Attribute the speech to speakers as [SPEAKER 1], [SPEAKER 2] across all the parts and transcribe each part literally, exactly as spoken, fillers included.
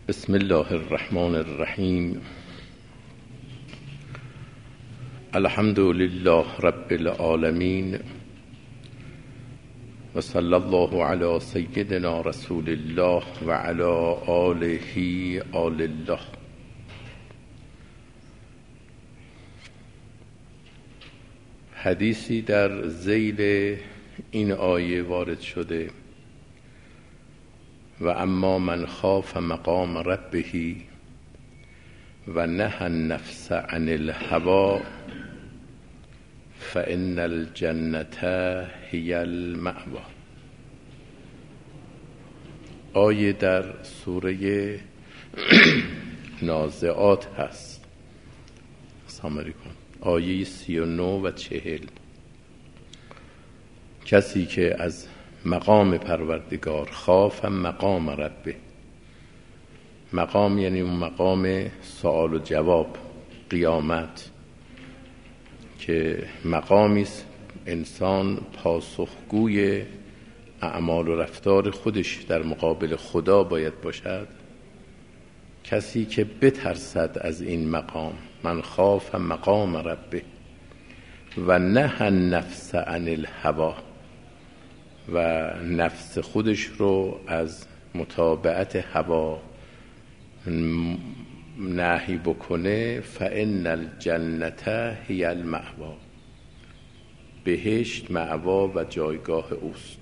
[SPEAKER 1] بسم الله الرحمن الرحیم. الحمد لله رب العالمین و صلی الله علی سیدنا رسول الله و علی آله آل الله. حدیثی در ذیل این آیه وارد شده: و اما من خاف مقام ربه و نهى النفس عن الهوى فإن الجنة هي المأوى. آیه در سوره نازعات هست. سلام علیکم. آیه سی و نه و چهل. کسی که از مقام پروردگار، خاف مقام ربه، مقام یعنی اون مقام سوال و جواب، قیامت، که مقامی است انسان پاسخگوی اعمال و رفتار خودش در مقابل خدا باید باشد. کسی که بترسد از این مقام، من خاف مقام ربه و نهى النفس عن الهوى، و نفس خودش رو از متابعت هوا نهی بکنه، فإن الجنة هی المأوی، بهشت مأوا و جایگاه اوست.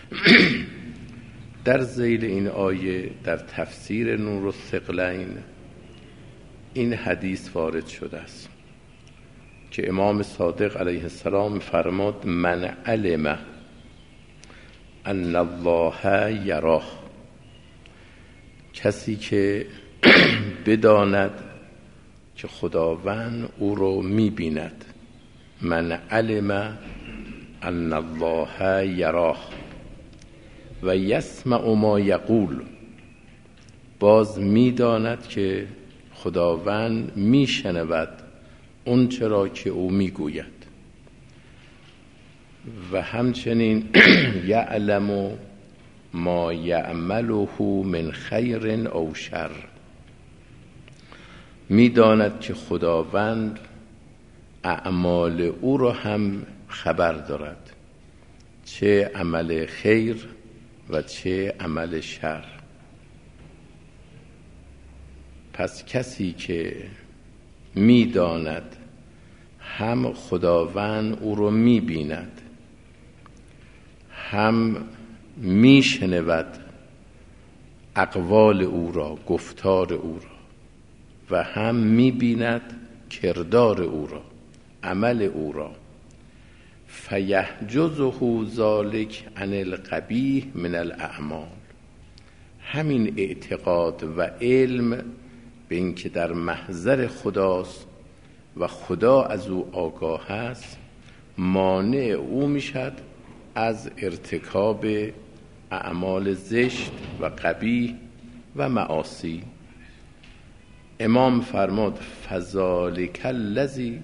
[SPEAKER 1] در ذیل این آیه در تفسیر نور الثقلین این حدیث وارد شده است که امام صادق علیه السلام فرماد: من علم ان الله یراه، کسی که بداند که خداوند او رو می‌بیند. من علم ان الله یراه و یسمع ما یقول، باز می‌داند که خداوند میشنود اون چرا که او میگوید. و همچنین یعلم ما یعمله من خیر او شر، میداند که خداوند اعمال او را هم خبر دارد، چه عمل خیر و چه عمل شر. پس کسی که میداند هم خداوند او رو میبیند، هم میشنود اقوال او را، گفتار او را، و هم میبیند کردار او را، عمل او را، فیحجزه ذلک عن القبیح من الاعمال. همین اعتقاد و علم به این که در محضر خداست و خدا از او آگاه است، مانع او میشد از ارتکاب اعمال زشت و قبیح و معاصی. امام فرمود: فذلک الذی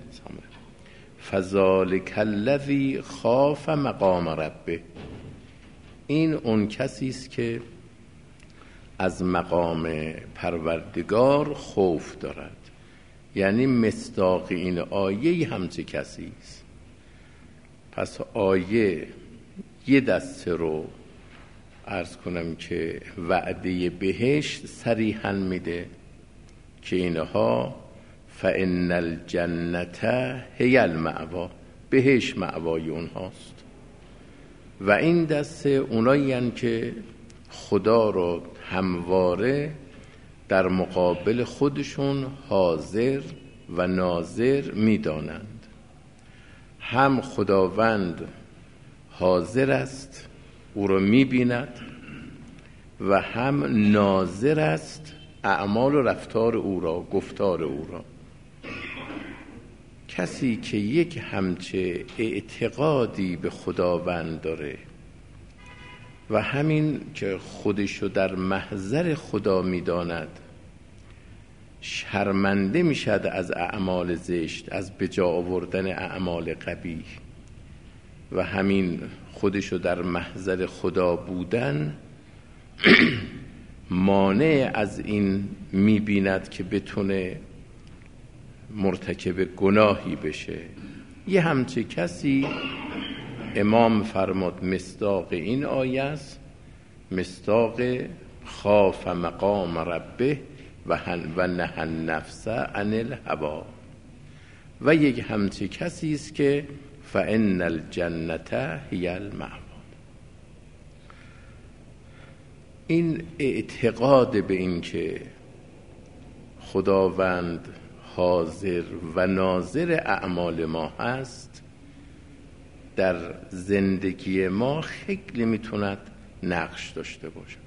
[SPEAKER 1] فذلک الذی خاف مقام ربه. این اون کسی است که از مقام پروردگار خوف دارد. یعنی مصداق این آیه همچه کسی است. پس آیه یه دسته رو عرض کنم که وعده بهشت صریحاً میده که اینها فإن الجنة هی المأوی، بهشت مأوای اونهاست. و این دسته اونایی هستند که خدا رو همواره در مقابل خودشون حاضر و ناظر میدانند. هم خداوند حاضر است، او رو می‌بیند، و هم ناظر است اعمال و رفتار او را، گفتار او را. کسی که یک همچه اعتقادی به خداوند داره و همین که خودشو در محضر خدا می‌داند، شرمنده میشد از اعمال زشت، از بجا آوردن اعمال قبیح، و همین خودشو در محضر خدا بودن مانع از این می‌بیند که بتونه مرتکب گناهی بشه. یه همچه کسی امام فرمود مصداق این آیه است، مصداق خاف مقام ربه و نهى النفس عن الهوی. و یک همچه کسی است که فإن الجنة هی المأوی. این اعتقاد به این که خداوند حاضر و ناظر اعمال ما هست در زندگی ما خیلی میتوند نقش داشته باشد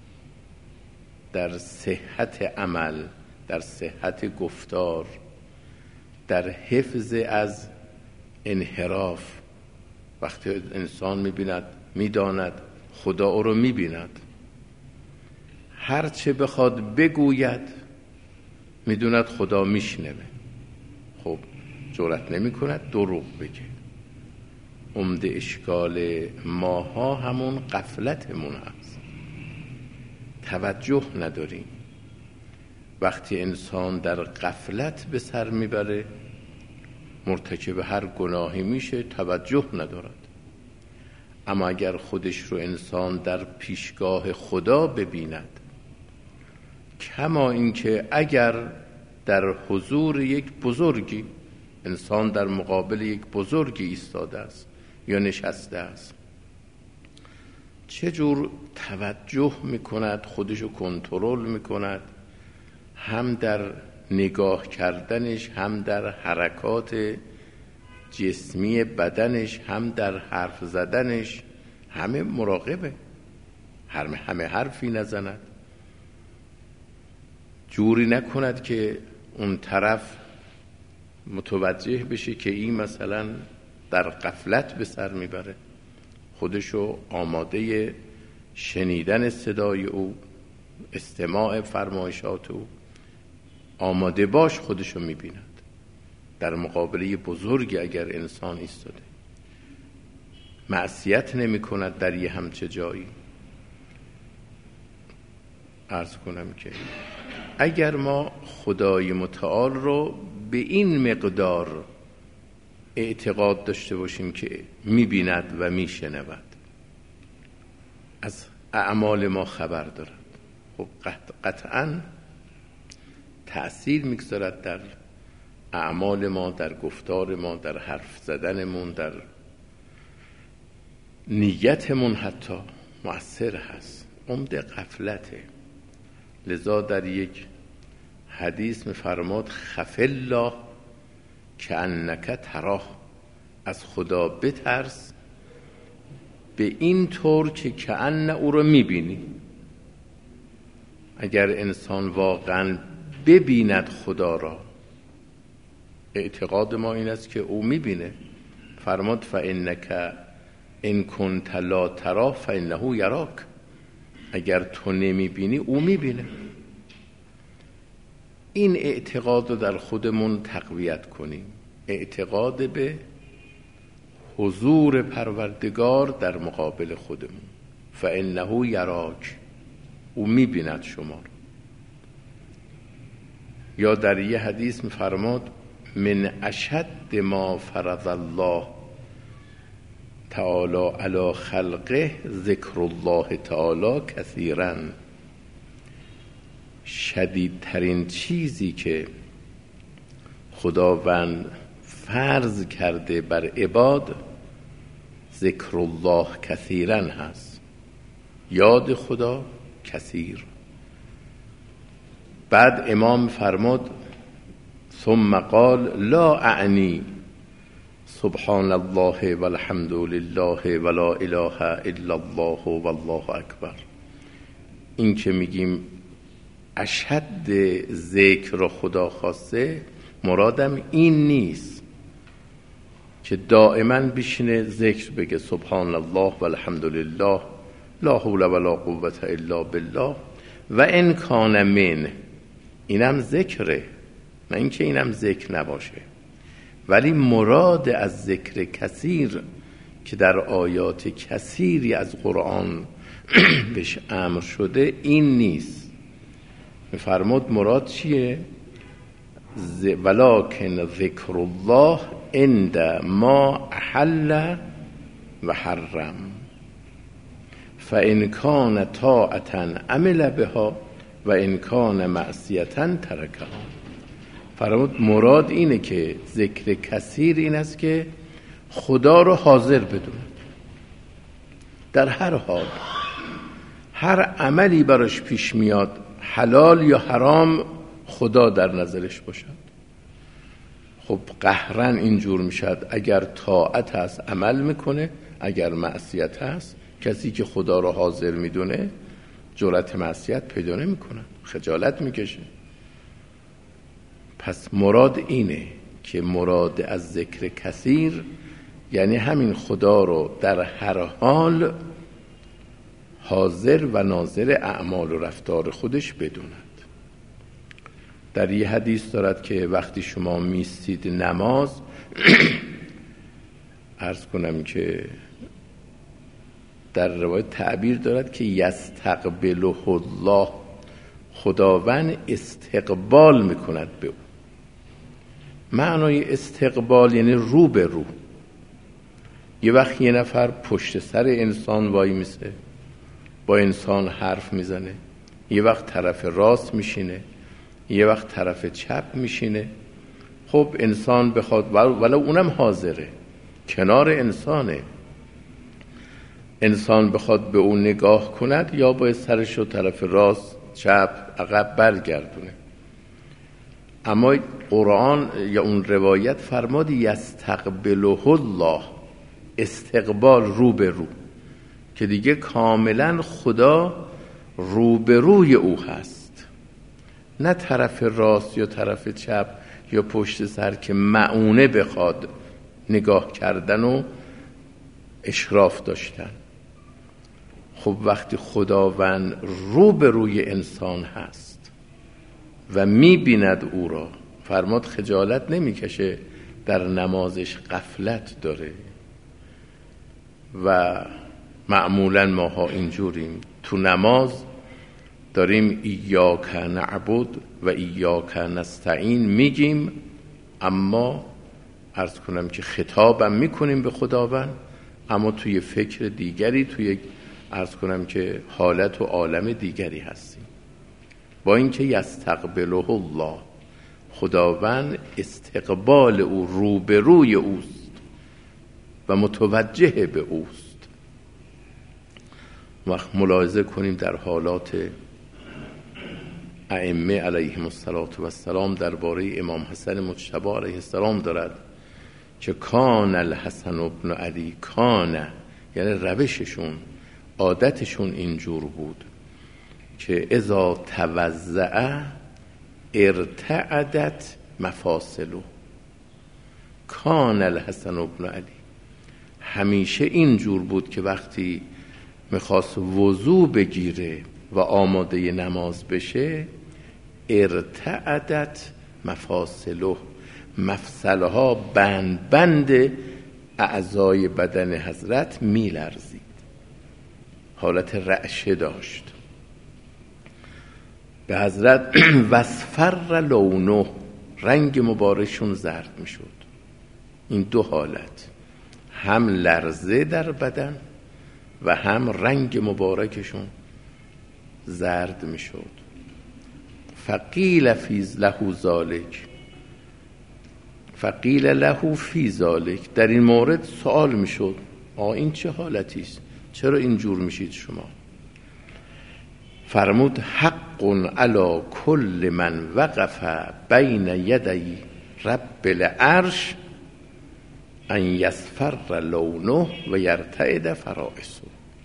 [SPEAKER 1] در صحت عمل، در صحت گفتار، در حفظ از انحراف. وقتی انسان میبیند میداند خدا او رو میبیند، هر چه بخواد بگوید میدوند خدا میشنوه، خب جرأت نمی کند دروغ بگه. عمده اشکال ماها همون غفلتمون هست، توجه نداریم. وقتی انسان در غفلت به سر میبره مرتکب هر گناهی میشه، توجه ندارد. اما اگر خودش رو انسان در پیشگاه خدا ببیند، کما اینکه اگر در حضور یک بزرگی، انسان در مقابل یک بزرگی ایستاده است یا نشسته است، چجور توجه میکند، خودشو کنترل میکند، هم در نگاه کردنش، هم در حرکات جسمی بدنش، هم در حرف زدنش، همه مراقبه، همه همه حرفی نزند، جوری نکند که اون طرف متوجه بشه که این مثلا در غفلت به سر میبره. خودشو آماده شنیدن صدای او، استماع فرمایشات او آماده باش خودشو میبیند. در مقابله بزرگی اگر انسان ایستاده، معصیت نمی کند در یه همچه جایی. عرض کنم که اگر ما خدای متعال رو به این مقدار اعتقاد داشته باشیم که میبیند و میشنود، از اعمال ما خبر دارد، خب قطعاً تأثیر میگذارد در اعمال ما، در گفتار ما، در حرف زدنمون، در نیتمون حتی مؤثر هست. عمده غفلته. لذا در یک حدیث میفرماد خف الله کأنک تراه، از خدا بترس به این طور که کأن او رو میبینی. اگر انسان واقعا ببیند خدا را، اعتقاد ما این است که او میبینه. فرماد فإنک ان کنت لا تراه فإنه یراک، اگر تو نمیبینی او میبینه. این اعتقاد رو در خودمون تقویت کنیم، اعتقاد به حضور پروردگار در مقابل خودمون. فإنه یراک، او میبیند شما رو. یا در یه حدیث میفرماد من اشد ما فرض الله تعالی علی خلقه ذکر الله تعالی کثیرا، شدیدترین چیزی که خداوند فرض کرده بر عباد ذکر الله کثیرا هست، یاد خدا کثیر. بعد امام فرمود ثم قال لا اعنی سبحان الله والحمد لله ولا اله الا الله والله اکبر. این که میگیم اشد ذکر خدا خواسته، مرادم این نیست که دائما بشینه ذکر بگه سبحان الله والحمد لله لا حول ولا قوة الا بالله و ان کان من، اینم ذکره، نه اینکه اینم ذکر نباشه. ولی مراد از ذکر کثیر که در آیات کثیری از قرآن بهش امر شده این نیست. فرمود مراد چیه؟ ولکن ذکر الله عند ما احل و حرم فان کان طاعة عمل بها و ان کان معصیة ترکها. فرمود مراد اینه که ذکر کثیر این است که خدا رو حاضر بدونه در هر حال، هر عملی براش پیش میاد حلال یا حرام خدا در نظرش باشد. خب قهرن اینجور میشد، اگر طاعت هست عمل میکنه، اگر معصیت هست کسی که خدا رو حاضر میدونه جرأت معصیت پیدا نمیکنه، خجالت میکشه. پس مراد اینه که مراد از ذکر کثیر یعنی همین خدا رو در هر حال حاضر و ناظر اعمال و رفتار خودش بدوند. در یه حدیث دارد که وقتی شما میستید نماز عرض کنم که در روایت تعبیر دارد که یستقبله الله، خداوند استقبال میکند به او. معنای استقبال یعنی رو به رو. یه وقت یه نفر پشت سر انسان وای میسه، با انسان حرف میزنه، یه وقت طرف راست میشینه، یه وقت طرف چپ میشینه. خب انسان بخواد ولو اونم حاضره، کنار انسانه، انسان بخواد به اون نگاه کند یا باید سرشو طرف راست چپ عقب برگردونه. اما قرآن یا اون روایت فرماد یستقبله الله، استقبال رو به رو، که دیگه کاملا خدا رو به روی او هست، نه طرف راست یا طرف چپ یا پشت سر که معونه بخواد نگاه کردن و اشراف داشتن. خب وقتی خداوند رو به روی انسان هست و میبیند او را، فرماد خجالت نمیکشه، در نمازش غفلت داره. و معمولا ماها اینجوریم، تو نماز داریم ایاک نعبد و ایاک نستعین میگیم، اما عرض کنم که خطابم میکنیم به خداوند، اما توی فکر دیگری، توی عرض کنم که حالت و عالم دیگری هستیم. با اینکه یستقبله الله، خداوند استقبال او روبروی اوست و متوجه به اوست. وقت ملاحظه کنیم در حالات ائمه علیهم السلام درباره امام حسن مجتبی علیه السلام دارد که کان الحسن ابن علی، کان یعنی روششون، عادتشون اینجور بود که اذا توضع ارتعدت مفاصله. کان الحسن ابن علی همیشه اینجور بود که وقتی میخواست وضو بگیره و آماده نماز بشه، ارتعدت مفاصله، مفصلها بند بند اعضای بدن حضرت میلرزید، حالت رعشه داشت. به حضرت وصفر لونه، رنگ مبارکشون زرد میشد. این دو حالت، هم لرزه در بدن و هم رنگ مبارکشون زرد میشد. فقیل فی له ذالک، فقیل له فی ذالک، در این مورد سوال میشد آ این چه حالتی است، چرا اینجور میشید شما؟ فرمود حق علی کل من وقف بین یدی رب العرش ان یصفر لونه و یرتعد فرائسه.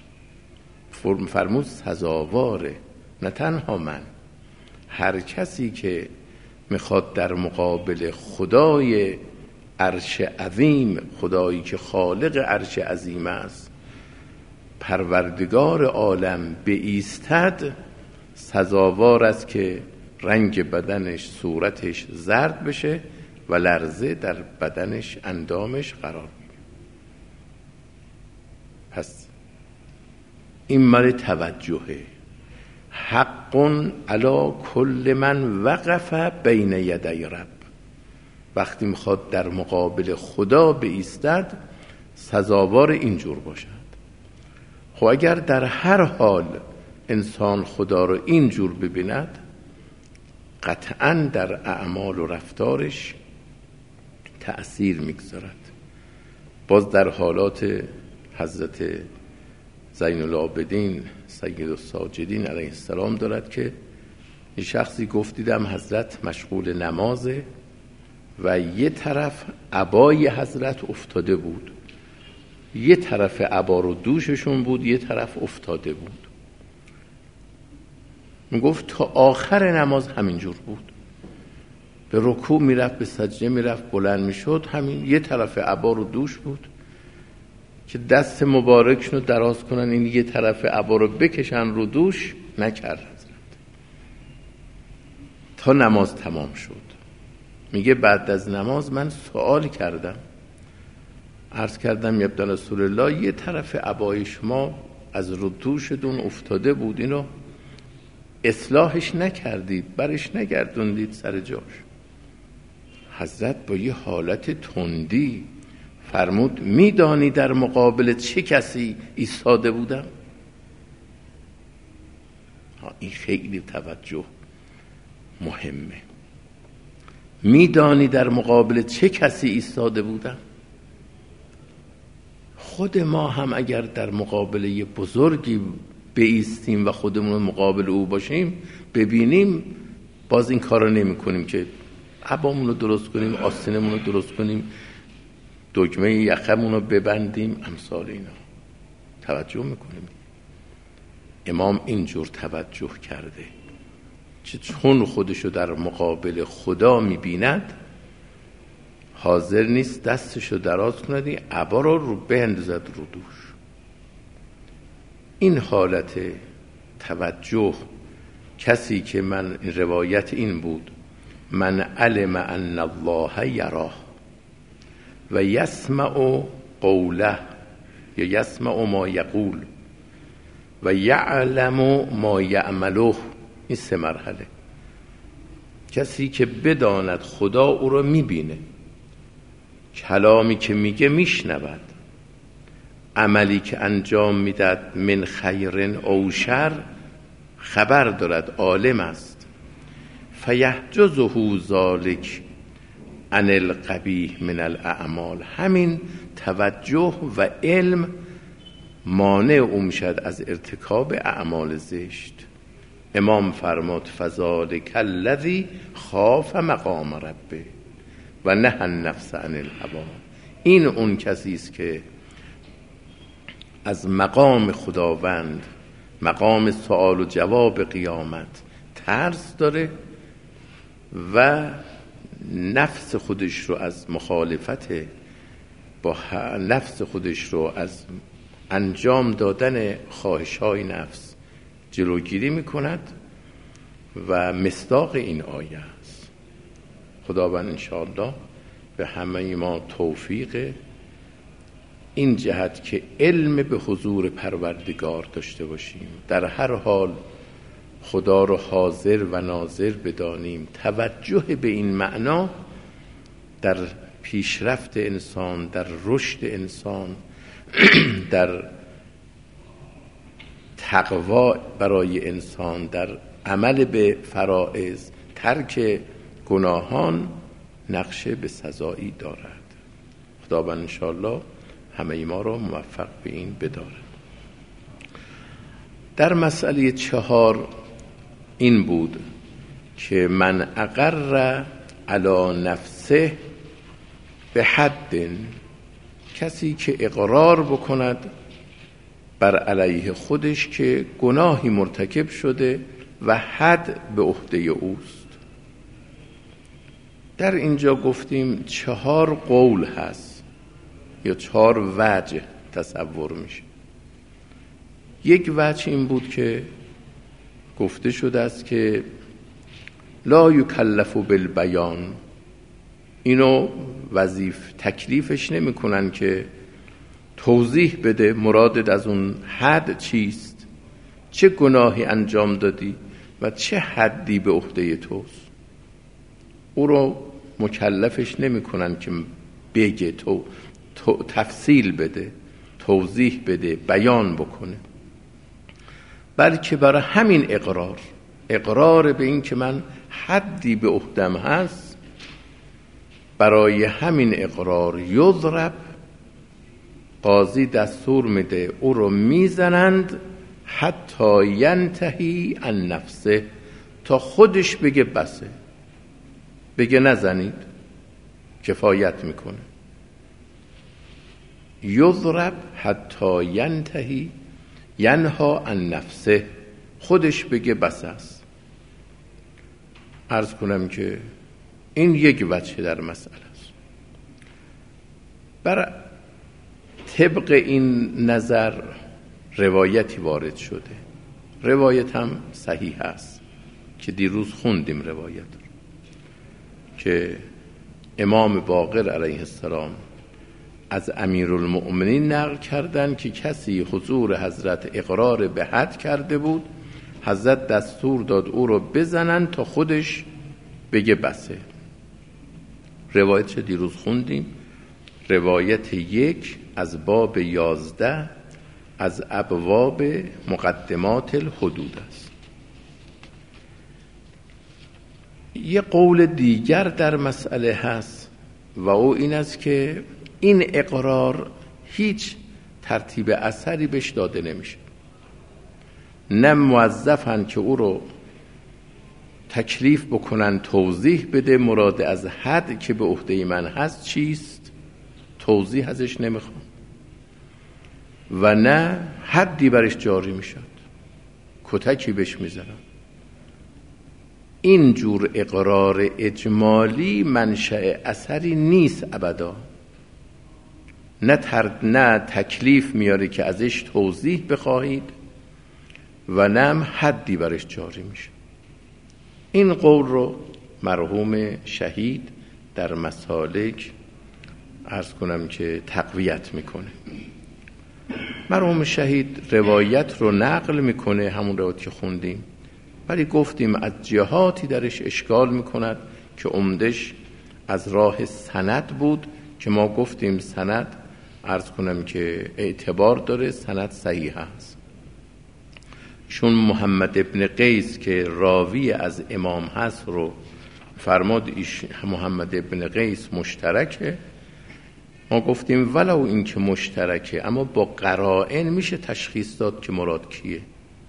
[SPEAKER 1] فرمود سزاواره، نه تنها من، هر کسی که میخواد در مقابل خدای عرش عظیم، خدایی که خالق عرش عظیم است، پروردگار عالم بایستد، سزاوار است که رنگ بدنش، صورتش زرد بشه و لرزه در بدنش، اندامش قرار بگیره. پس این مال توجهه. حق علی کل من وقف بین یدی رب. وقتی میخواد در مقابل خدا بایستد سزاوار اینجور باشد. خب اگر در هر حال انسان خدا رو اینجور ببیند، قطعاً در اعمال و رفتارش تأثیر میگذارد. باز در حالات حضرت زین العابدین سید الساجدین علیه السلام دارد که یه شخصی گفت دیدم حضرت مشغول نمازه و یه طرف عبای حضرت افتاده بود، یه طرف عبا رو دوششون بود، یه طرف افتاده بود. میگفت تا آخر نماز همینجور بود، به رکوع میرفت، به سجده میرفت، بلند میشد، همین یه طرف عبا رو دوش بود که دست مبارکشون رو دراز کنن این یه طرف عبا رو بکشن رو دوش، نکرد حضرت تا نماز تمام شد. میگه بعد از نماز من سوال کردم، عرض کردم یبدن رسول الله یه طرف عبای شما از رو دوشتون افتاده بود، اینو اصلاحش نکردید، برش نگردوندید سر جاش. حضرت با یه حالت تندی فرمود میدانی در مقابل چه کسی ایستاده بودم؟ این خیلی توجه مهمه. میدانی در مقابل چه کسی ایستاده بودم؟ خود ما هم اگر در مقابل یه بزرگی بایستیم و خودمون مقابل او باشیم، ببینیم باز این کار رو نمی کنیم که عبامون رو درست کنیم، آستینمون رو درست کنیم، دکمه یخمون رو ببندیم، امثال اینا توجه میکنیم. امام اینجور توجه کرده که چون خودشو در مقابل خدا میبیند حاضر نیست دستشو دراز کند، عبا رو رو بندازد رو دوش. این حالت توجه، کسی که من روایت این بود من علم ان الله یراه و یسمع قوله یا یسمع ما یقول و یعلم ما یعمله، این سه مرحله. کسی که بداند خدا او رو میبینه، کلامی که میگه میشنود، عملی که انجام میداد من خیر او شر خبر دارد، عالم است. فیحجزه ذلک عن القبیح من الاعمال. همین توجه و علم مانع او میشد از ارتکاب اعمال زشت. امام فرمود فذلک الذی خاف مقام ربه و نهى النفس عن الهوی. این اون کسی است که از مقام خداوند، مقام سوال و جواب قیامت ترس داره و نفس خودش رو از مخالفت با نفس خودش رو از انجام دادن خواهش‌های نفس جلوگیری میکند و مصداق این آیه است. خداوند انشاءالله به همه ما توفیق این جهت که علم به حضور پروردگار داشته باشیم، در هر حال خدا رو حاضر و ناظر بدانیم. توجه به این معنا در پیشرفت انسان، در رشد انسان، در تقوا برای انسان، در عمل به فرائض، ترک گناهان نقشه به سزایی دارد. خداوند انشاءالله همه ما را موفق به این بدارد. در مسئله چهار این بود که من اقر علی نفسه به حد، کسی که اقرار بکند بر علیه خودش که گناهی مرتکب شده و حد به عهده اوست. در اینجا گفتیم چهار قول هست یا چهار وجه تصور میشه. یک وجه این بود که گفته شده است که لا یکلف بالبیان، اینو وظیف تکلیفش نمی کنن که توضیح بده مرادت از اون حد چیست، چه گناهی انجام دادی و چه حدی به عهده توست. او رو مکلفش نمی کنن که بگه، تو, تو تفصیل بده، توضیح بده، بیان بکنه، بلکه برای همین اقرار اقرار به این که من حدی به عهدم هست، برای همین اقرار یضرب، قاضی دستور میده او رو میزنند حتی ینتهی عن نفسه، تا خودش بگه بسه، بگه نزنید، کفایت میکنه. یضرب حتی ینتهی ینها عن نفسه، خودش بگه بس است. عرض کنم که این یک وجه در مسئله است. بر طبق این نظر روایتی وارد شده، روایت هم صحیح است که دیروز خوندیم روایت رو، که امام باقر علیه السلام از امیرالمؤمنین نقل کردند که کسی حضور حضرت اقرار به حد کرده بود، حضرت دستور داد او رو بزنن تا خودش بگه بسه. روایت دیروز خوندیم، روایت یک از باب یازده از ابواب مقدمات الحدود است. یه قول دیگر در مسئله هست و او این است که این اقرار هیچ ترتیب اثری بهش داده نمیشه، نه موظفن که او رو تکلیف بکنن، توضیح بده مراد از حد که به عهده من هست چیست، توضیح ازش نمیخوام، و نه حدی برش جاری میشد، کتکی بهش میزنن. این جور اقرار اجمالی منشأ اثری نیست ابدا، نه ترد نه تکلیف میاره که ازش توضیح بخواهید و نه هم حدی برش جاری میشه. این قول رو مرحوم شهید در مسالک عرض کنم که تقویت میکنه. مرحوم شهید روایت رو نقل میکنه، همون روایت که خوندیم، ولی گفتیم از جهاتی درش اشکال میکند که عمدش از راه سند بود، که ما گفتیم سند عرض کنم که اعتبار داره، سند صحیح است، چون محمد ابن قیس که راوی از امام هست رو فرماد ایش محمد ابن قیس مشترکه. ما گفتیم ولو این که مشترکه، اما با قرائن میشه تشخیص داد که مراد کیه.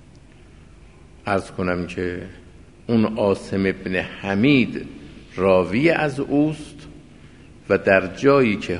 [SPEAKER 1] عرض کنم که اون عاصم ابن حمید راوی از اوست و در جایی که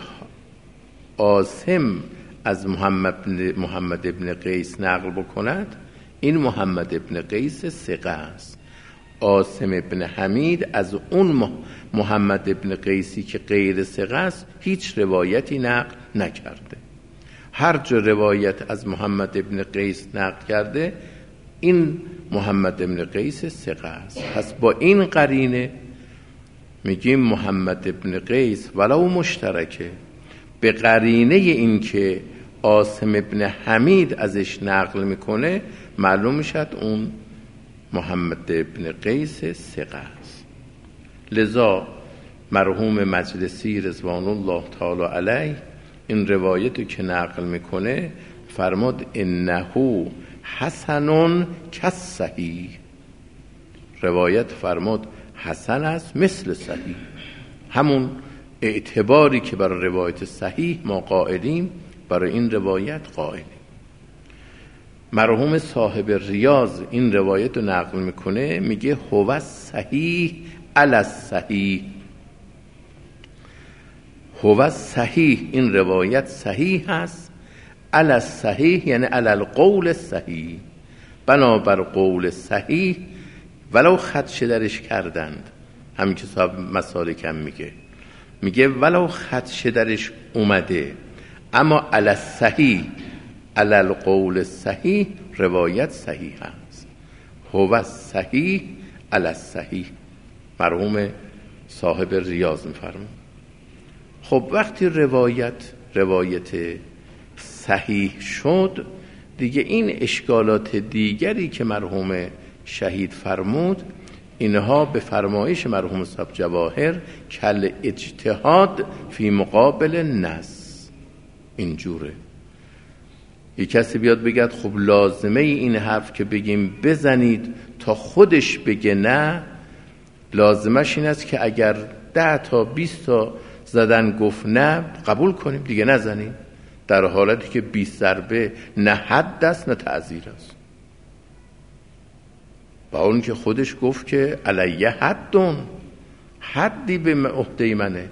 [SPEAKER 1] عاصم از محمد محمد ابن قیس نقل بکند، این محمد ابن قیس ثقه است. عاصم ابن حمید از اون محمد ابن قیسی که غیر ثقه است هیچ روایتی نقل نکرده. هر جا روایت از محمد ابن قیس نقل کرده، این محمد ابن قیس ثقه است. پس با این قرینه میگیم محمد ابن قیس ولو مشترکه، به قرینه این که عاصم ابن حمید ازش نقل میکنه معلوم میشد اون محمد ابن قیس ثقه است. لذا مرحوم مجلسی رضوان الله تعالی علیه این روایتو که نقل میکنه فرماد انه حسن کالصحیح، روایت فرماد حسن است مثل صحیح، همون اعتباری که برای روایت صحیح ما قائلیم برای این روایت قائلیم. مرحوم صاحب ریاض این روایت رو نقل میکنه، میگه هو صحیح علی الصحیح، هو صحیح، این روایت صحیح هست، علی الصحیح یعنی علی القول الصحیح، بنابر قول صحیح ولو خدشه درش کردند. همین که صاحب مسالک هم میگه میگه ولو خدشه درش اومده، اما علی الصحیح علی القول الصحیح روایت صحیح هست. هو صحیح علی الصحیح، مرحوم صاحب ریاض میفرمون. خب وقتی روایت روایت صحیح شد دیگه این اشکالات دیگری که مرحوم شهید فرمود، اینها به فرمایش مرحوم صاحب جواهر کل اجتهاد فی مقابل نص اینجوره. یک کسی بیاد بگد خب لازمه این حرف که بگیم بزنید تا خودش بگه نه، لازمش این است که اگر ده تا بیست تا زدن گفت نه قبول کنیم دیگه نزنیم، در حالتی که بیست ضربه نه حد است نه تعزیر است. با اون که خودش گفت که علیه حدون، حدی به عهده منه.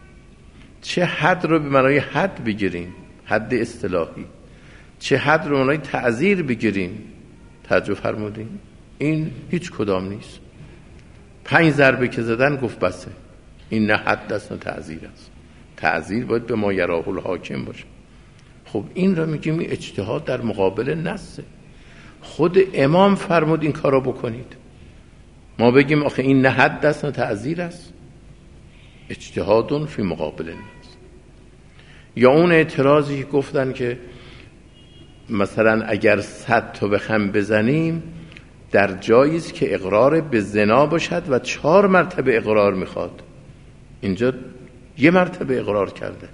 [SPEAKER 1] چه حد رو به معنای حد بگیریم، حد اصطلاحی، چه حد رو به معنای تعزیر بگیریم. توجه فرمودین؟ این هیچ کدام نیست. پنج ضربه که زدن گفت بسه، این نه حد است نه تعزیر است. تعزیر باید به ما یراه الحاکم باشه. خب این را میگیم اجتهاد در مقابل نصه. خود امام فرمود این کارا بکنید، ما بگیم آخه این نه حد است نه تعزیر است؟ اجتهادون فی مقابل نص. یا اون اعتراضی که گفتن که مثلا اگر صد تا بخم بزنیم در جایی است که اقرار به زنا باشد و چهار مرتبه اقرار میخواد، اینجا یه مرتبه اقرار کرده.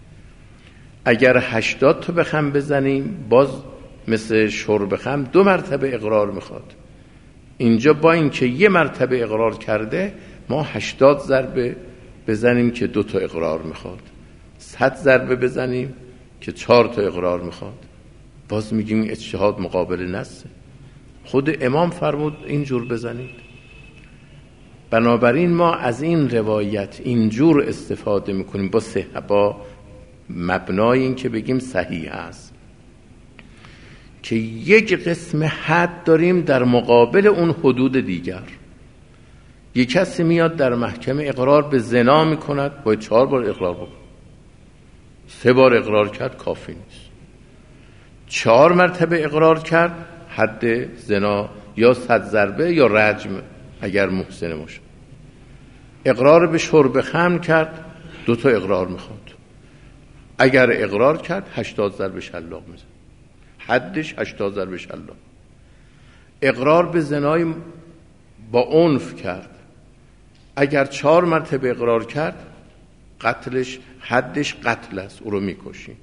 [SPEAKER 1] اگر هشتاد تا بخم بزنیم باز مثل شرب خم دو مرتبه اقرار میخواد، اینجا با اینکه یه مرتبه اقرار کرده ما هشتاد ضربه بزنیم که دو تا اقرار میخواد، صد ضربه بزنیم که چهار تا اقرار میخواد، باز میگیم اجتهاد مقابل نصه. خود امام فرمود اینجور بزنید. بنابراین ما از این روایت اینجور استفاده میکنیم با صحه، با مبنای این که بگیم صحیح است که یک قسم حد داریم در مقابل اون حدود دیگر. یک کسی میاد در محکمه اقرار به زنا میکند، باید چهار بار اقرار بکن. سه بار اقرار کرد کافی نیست. چهار مرتبه اقرار کرد حد زنا یا صد ضربه یا رجم اگر محسن باشه. اقرار به شرب خمر کرد، دو تا اقرار میخواد. اگر اقرار کرد هشتاد ضربه شلاق میزن، حدش هشتاد ضربه شلاق. اقرار به زنای با عنف کرد، اگر چهار مرتبه اقرار کرد قتلش حدش قتل است، او رو میکشیم.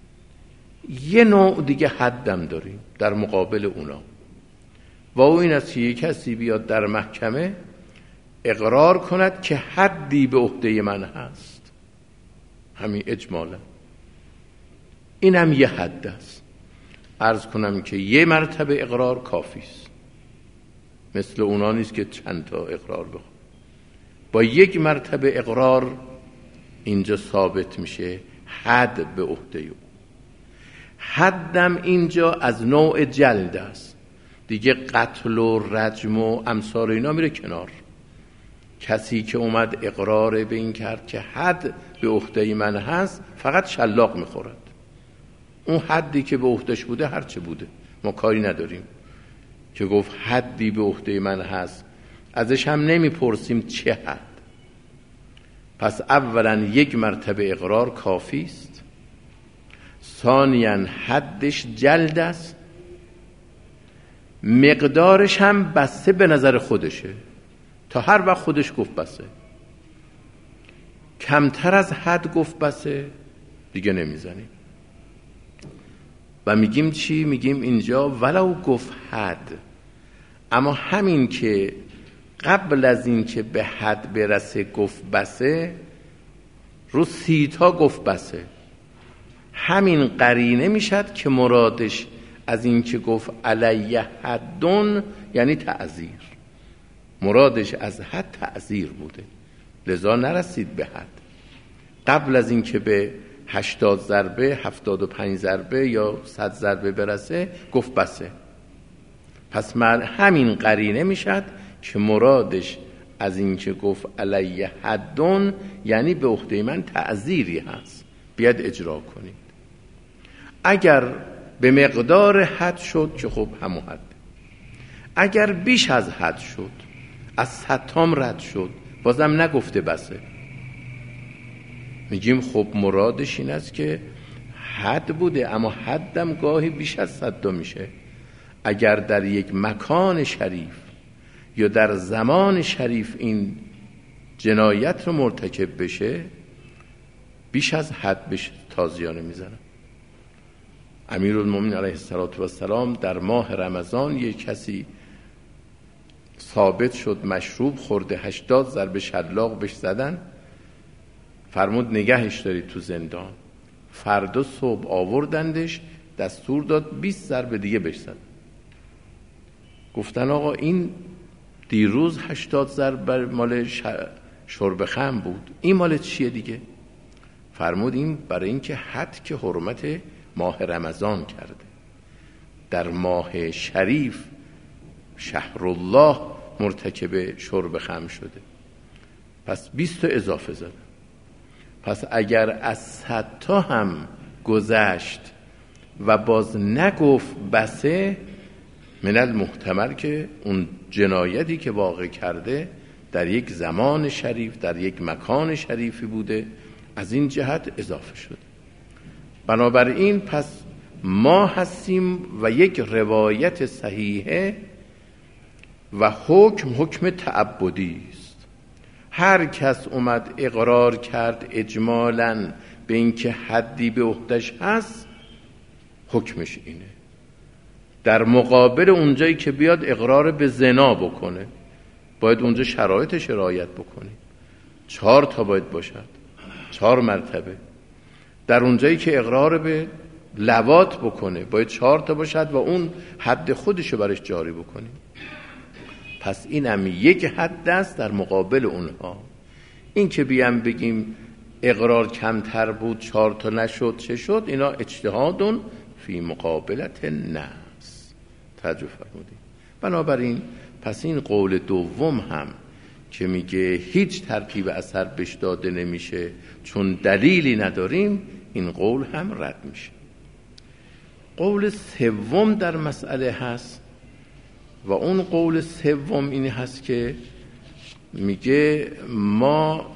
[SPEAKER 1] یه نوع دیگه حدم داریم در مقابل اونا، و او این است که یک کسی بیاد در محکمه اقرار کند که حدی به عهده من هست، همین اجمالا این هم یه حد است. عرض کنم که یه مرتبه اقرار کافی است، مثل اونا نیست که چند تا اقرار بخواد. با یک مرتبه اقرار اینجا ثابت میشه حد به عهده او. حدم اینجا از نوع جلد است دیگه، قتل و رجم و امثال اینا میره کنار. کسی که اومد اقرار به این کرد که حد به عهده من هست فقط شلاق میخورد. اون حدی که به عهدهش بوده هرچه بوده ما کاری نداریم، که گفت حدی به عهده من هست ازش هم نمیپرسیم چه حد. پس اولا یک مرتبه اقرار کافی است، ثانیاً حدش جلد است، مقدارش هم بسته به نظر خودشه، تا هر وقت خودش گفت بسه. کمتر از حد گفت بسه دیگه نمیزنیم. و میگیم چی؟ میگیم اینجا ولو گفت حد، اما همین که قبل از این که به حد برسه گفت بسه، رو سی تا گفت بسه، همین قرینه میشد که مرادش از این که گفت علیه حدون یعنی تعزیر، مرادش از حد تعزیر بوده، لذا نرسید به حد. قبل از این که به هشتاد ضربه، هفتاد و پنج ضربه یا صد ضربه برسه گفت بسه. پس من همین قرینه میشد که مرادش از این که گفت علیه حدون یعنی به عهده من تعزیری هست، بیاد اجرا کنید. اگر به مقدار حد شد که خب همون حد، اگر بیش از حد شد، از صدام رد شد، بازم نگفته بسه، میگیم خب مرادش این است که حد بوده، اما حدم گاهی بیش از صد میشه. اگر در یک مکان شریف یا در زمان شریف این جنایت رو مرتکب بشه، بیش از حد بشه تازیانه میزنن. امیرالمومنین علیه السلام در ماه رمضان یک کسی ثابت شد مشروب خورده، هشتاد ضربه شلاق بهش زدن، فرمود نگهش دارید تو زندان. فردا صبح آوردندش، دستور داد بیست ضربه دیگه بهش زدن. گفتن آقا این دیروز هشتاد ضربه مال شرب خمر بود، این مال چیه دیگه؟ فرمود این برای اینکه حد که حرمت ماه رمضان کرده، در ماه شریف شهر الله مرتکب شرب خمر شده، پس بیست تا اضافه زدن. پس اگر از صد تا هم گذشت و باز نگفت بسه، من المحتمل که اون جنایتی که واقع کرده در یک زمان شریف، در یک مکان شریفی بوده، از این جهت اضافه شده. بنابراین پس ما هستیم و یک روایت صحیحه و حکم حکم تعبدی است. هر کس اومد اقرار کرد اجمالاً به اینکه حدی به عهده‌اش هست، حکمش اینه. در مقابل اونجایی که بیاد اقرار به زنا بکنه، باید اونجا شرایطش رعایت بکنه، چهار تا باید باشد، چهار مرتبه. در اونجایی که اقرار به لواط بکنه، باید چهار تا باشد و اون حد خودشو برش جاری بکنیم. پس این هم یک حد است در مقابل اونها. این که بیام بگیم اقرار کمتر بود چهار تا نشد چه شد، اینا اجتهادون فی مقابلت نص. توجه فرمودید. بنابراین پس این قول دوم هم که میگه هیچ ترتیب اثر بهش داده نمیشه چون دلیلی نداریم، این قول هم رد میشه. قول سوم در مسئله هست و اون قول سوم این هست که میگه ما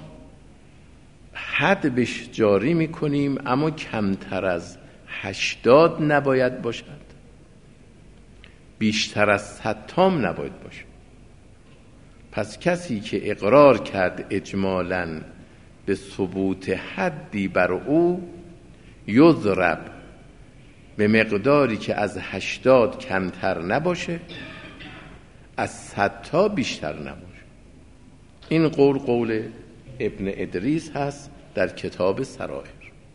[SPEAKER 1] حد بهش جاری میکنیم اما کمتر از هشتاد نباید باشد، بیشتر از صد تام نباید باشد. پس کسی که اقرار کرد اجمالاً به ثبوت حدی بر او، یضرب به مقداری که از هشتاد کمتر نباشه، از صد تا بیشتر نباشه. این قول قول ابن ادریس هست در کتاب سرائر.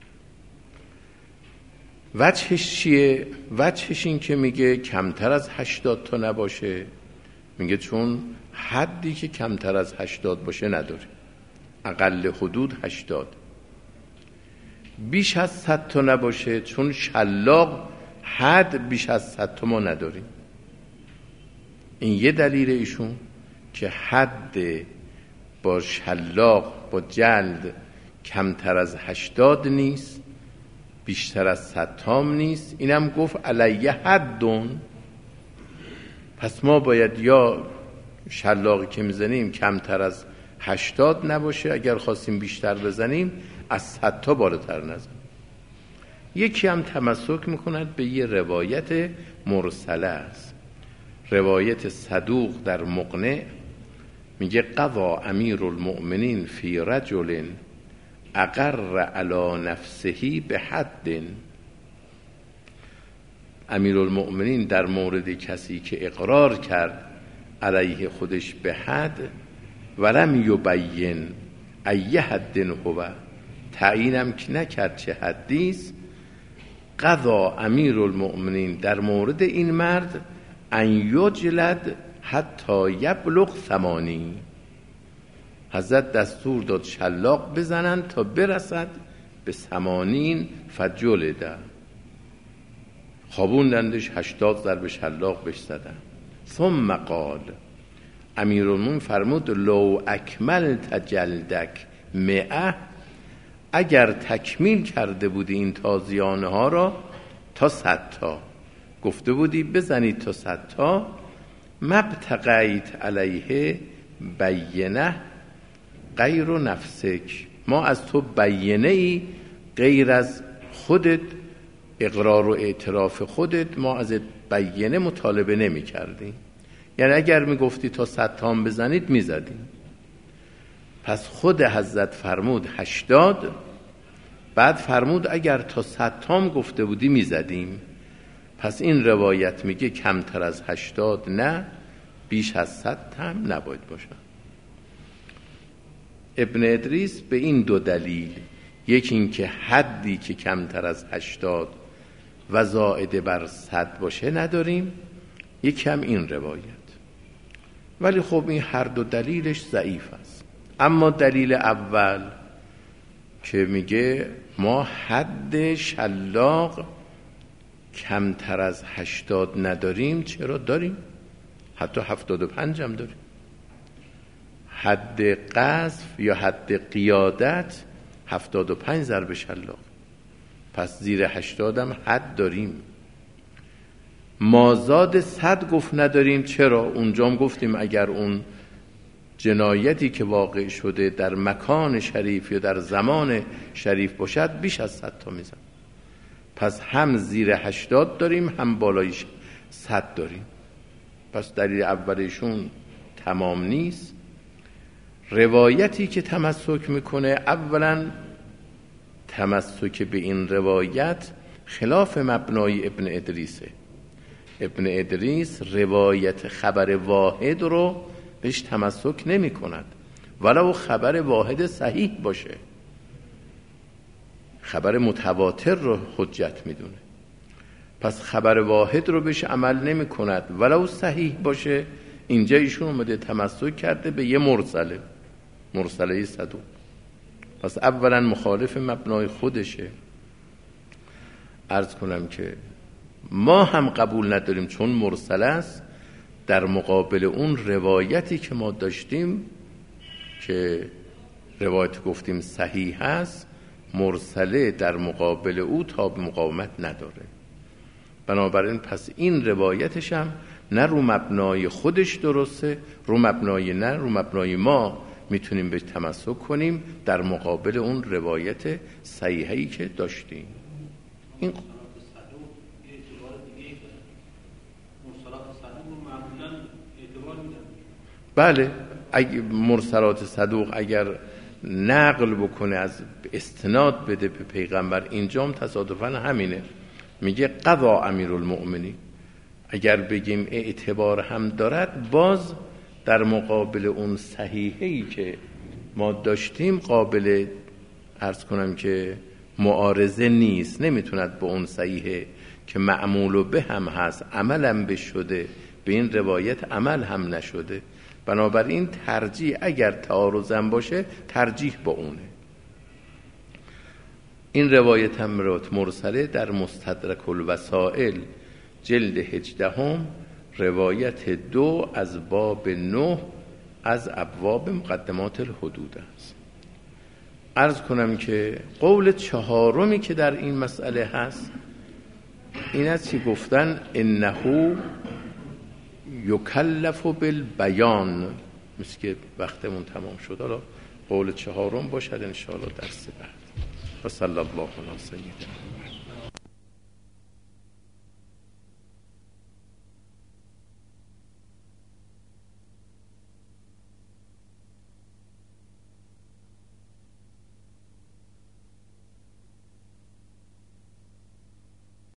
[SPEAKER 1] وجهش چیه؟ وجهش این که میگه کمتر از هشتاد تا نباشه، میگه چون حدی که کمتر از هشتاد باشه نداره، اقل حدود هشتاد. بیش از صد تا نباشه چون شلاق حد بیش از صد تا ما نداریم. این یه دلیل ایشون که حد با شلاق با جلد کمتر از هشتاد نیست، بیشتر از صد تام نیست. اینم گفت علیه حدون. پس ما باید یا شلاقی که میزنیم کمتر از هشتاد نباشه، اگر خواستیم بیشتر بزنیم از صد تا بالاتر نزنیم. یکی هم تمسک میکند به یه روایت مرسله است، روایت صدوق در مقنع، میگه قضا امیر المؤمنین فی رجل اقر علی نفسه به حد. امیر المؤمنین در مورد کسی که اقرار کرد علیه خودش به حد، ولم یبین ای حد هو، تعیینم که نکرد چه حدیست، قضا امیر المؤمنین در مورد این مرد ان یجلد حتی یبلغ ثمانی، حضرت دستور داد شلاق بزنن تا برسد به ثمانین فجلده. خوابوندندش، هشتاد ضرب شلاق بهش زدن. ثم قال، امیرالمومنین فرمود لو اکملت جلدک مئه، اگر تکمیل کرده بودی این تازیانه ها را تا صد تا، گفته بودی بزنید تا صد تا، مبتغیت علیه بینه غیر نفسک، ما از تو بینه ای غیر از خودت اقرار و اعتراف خودت ما ازت بیانه مطالبه نمی کردیم. یعنی اگر می گفتی تا صد تام بزنید می زدیم. پس خود حضرت فرمود هشتاد، بعد فرمود اگر تا صد تام گفته بودی می زدیم. پس این روایت میگه کمتر از هشتاد نه، بیش از صد هم نباید باشن. ابن ادریس به این دو دلیل، یکی این که حدی که کمتر از هشتاد و زائد بر صد باشه نداریم، یکی هم این روایت. ولی خب این هر دو دلیلش ضعیف است. اما دلیل اول که میگه ما حد شلاق کمتر از هشتاد نداریم، چرا داریم؟ حتی هفتاد و پنج هم داریم. حد قذف یا حد قیادت هفتاد و پنج ضرب شلاق، پس زیر هشتاد هم حد داریم. مازاد صد گفت نداریم، چرا؟ اونجا هم گفتیم اگر اون جنایتی که واقع شده در مکان شریف یا در زمان شریف باشد بیش از صد تا میزن. پس هم زیر هشتاد داریم هم بالایش صد داریم. پس دلیل اولشون تمام نیست. روایتی که تمسک میکنه، اولا تمسک به این روایت خلاف مبنای ابن ادریسه. ابن ادریس روایت خبر واحد رو بهش تمسک نمی کند، ولو خبر واحد صحیح باشه. خبر متواتر رو حجت میدونه. پس خبر واحد رو بهش عمل نمی کند ولو صحیح باشه. اینجا ایشون اومده تمسک کرده به یه مرسله، مرسله صدوق. پس اولا مخالف مبنای خودشه. عرض کنم که ما هم قبول نداریم چون مرسله است. در مقابل اون روایتی که ما داشتیم که روایت گفتیم صحیح است، مرسله در مقابل او تاب مقاومت نداره. بنابراین پس این روایتش هم نه رو مبنای خودش درسته، رو مبنای نه رو مبنای ما میتونیم به تمسک کنیم در مقابل اون روایت صحیحی که داشتیم. این بله، اگه مرسلات صدوق اگر نقل بکنه از استناد بده به پیغمبر، اینجا هم تصادفاً همینه، میگه قضا امیرالمؤمنین. اگر بگیم اعتبار هم دارد، باز در مقابل اون صحیحی که ما داشتیم قابل عرض کنم که معارضه نیست. نمیتوند به اون صحیحه که معمول به هم هست عملم به شده، به این روایت عمل هم نشده. بنابراین ترجیح اگر تعارضم باشه ترجیح با اونه. این روایت هم روایت مرسله در مستدرک الوسائل جلد هجدهم روایت دو از باب نه از ابواب مقدمات الحدود است. عرض کنم که قول چهارمی که در این مسئله هست این است که گفتن انه یکلف بالبیان. مثل که وقتمون تمام شد، حالا قول چهارم باشد ان شاء الله درس بعد. و صلی الله علی سیدنا